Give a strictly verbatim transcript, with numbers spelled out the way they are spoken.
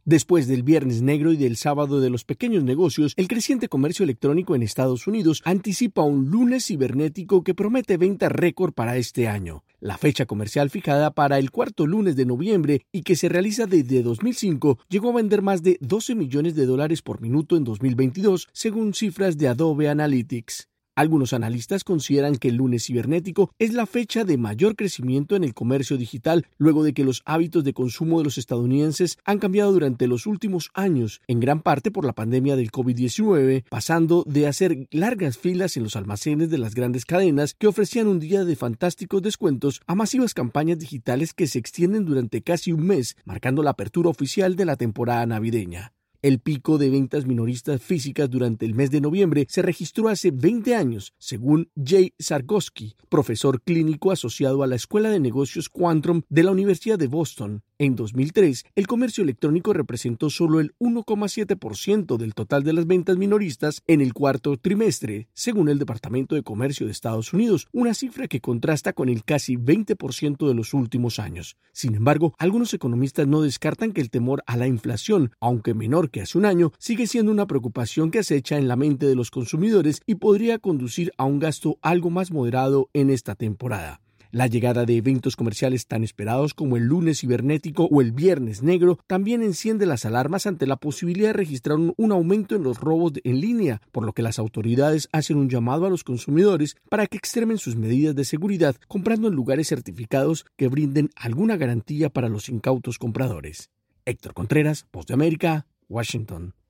Después del Viernes Negro y del Sábado de los Pequeños Negocios, el creciente comercio electrónico en Estados Unidos anticipa un lunes cibernético que promete ventas récord para este año. La fecha comercial fijada para el cuarto lunes de noviembre y que se realiza desde dos mil cinco llegó a vender más de doce millones de dólares por minuto en dos mil veintidós, según cifras de Adobe Analytics. Algunos analistas consideran que el lunes cibernético es la fecha de mayor crecimiento en el comercio digital, luego de que los hábitos de consumo de los estadounidenses han cambiado durante los últimos años, en gran parte por la pandemia del COVID diecinueve, pasando de hacer largas filas en los almacenes de las grandes cadenas que ofrecían un día de fantásticos descuentos a masivas campañas digitales que se extienden durante casi un mes, marcando la apertura oficial de la temporada navideña. El pico de ventas minoristas físicas durante el mes de noviembre se registró hace veinte años, según Jay Sargowski, profesor clínico asociado a la Escuela de Negocios Quantrom de la Universidad de Boston. En dos mil tres, el comercio electrónico representó solo el uno coma siete por ciento del total de las ventas minoristas en el cuarto trimestre, según el Departamento de Comercio de Estados Unidos, una cifra que contrasta con el casi veinte por ciento de los últimos años. Sin embargo, algunos economistas no descartan que el temor a la inflación, aunque menor que hace un año, sigue siendo una preocupación que acecha en la mente de los consumidores y podría conducir a un gasto algo más moderado en esta temporada. La llegada de eventos comerciales tan esperados como el lunes cibernético o el viernes negro también enciende las alarmas ante la posibilidad de registrar un, un aumento en los robos en línea, por lo que las autoridades hacen un llamado a los consumidores para que extremen sus medidas de seguridad comprando en lugares certificados que brinden alguna garantía para los incautos compradores. Héctor Contreras, Voz de América, Washington.